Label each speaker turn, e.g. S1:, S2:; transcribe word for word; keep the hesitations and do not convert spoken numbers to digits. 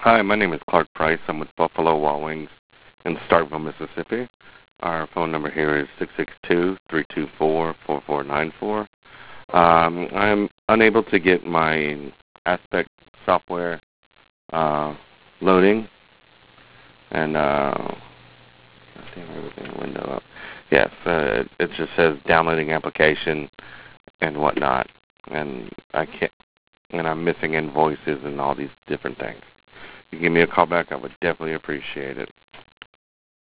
S1: Hi, my name is Clark Price. I'm with Buffalo Wild Wings in Starkville, Mississippi. Our phone number here is six six two, three two four, four four nine four. Um, I'm unable to get my Aspect software uh, loading, and uh, damn, everything window up. Yes, uh, it just says downloading application and whatnot, and I can't, and I'm missing invoices and all these different things. If you give me a call back, I would definitely appreciate it.